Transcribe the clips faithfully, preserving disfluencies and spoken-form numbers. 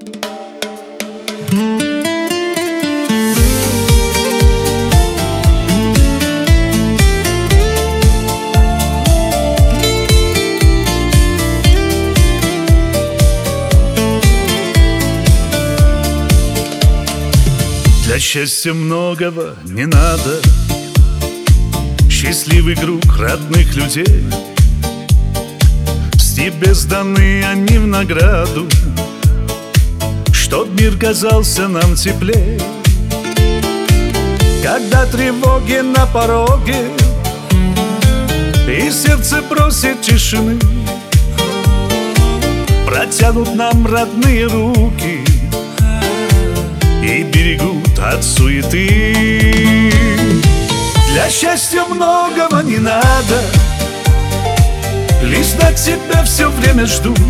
Для счастья многого не надо. Счастливый круг родных людей, с небес даны они в награду, чтоб мир казался нам теплее. Когда тревоги на пороге и сердце просит тишины, протянут нам родные руки и берегут от суеты. Для счастья многого не надо, лишь знать тебя все время ждут.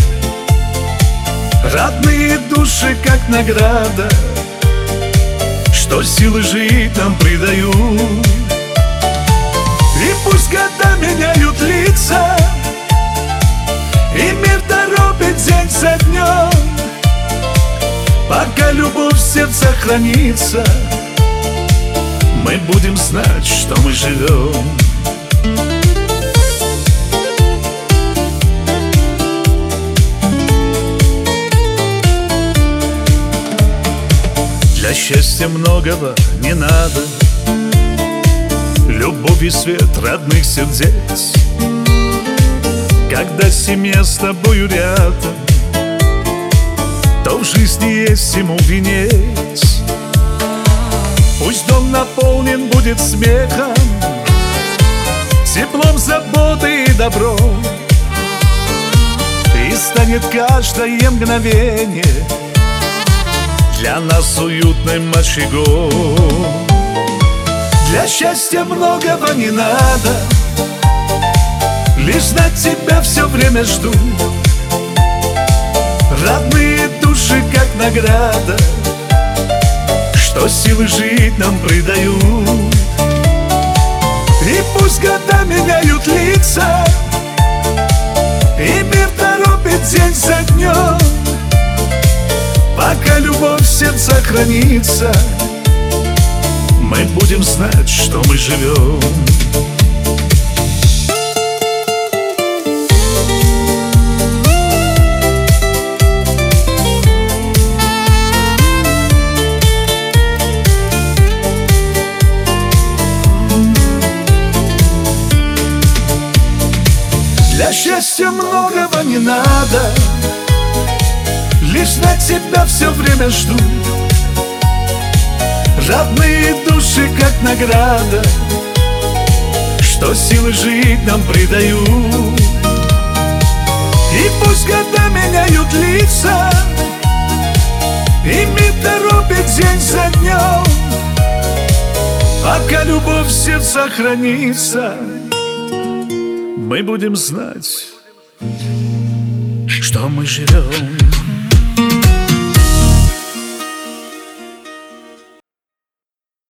Родные души как награда, что силы жить нам придают. И пусть года меняют лица, и мир торопит день за днем, пока любовь в сердце хранится, мы будем знать, что мы живем. Для счастья многого не надо, любовь и свет родных сердец. Когда семья с тобою рядом, то в жизни есть всему венец. Пусть дом наполнен будет смехом, теплом, заботой и добром, и станет каждое мгновение для нас уютным очагом. Для счастья многого не надо, лишь знать тебя все время ждут. Родные души как награда, что силы жить нам придают. И пусть года меняют лица, и мир торопит день за днем, пока любовь в сердце хранится, мы будем знать, что мы живем. Для счастья многого не надо, лишь знать тебя все время ждут. Родные души как награда, что силы жить нам придают. И пусть года меняют лица, и мир торопит день за днем, пока любовь в сердце хранится, мы будем знать, что мы живем.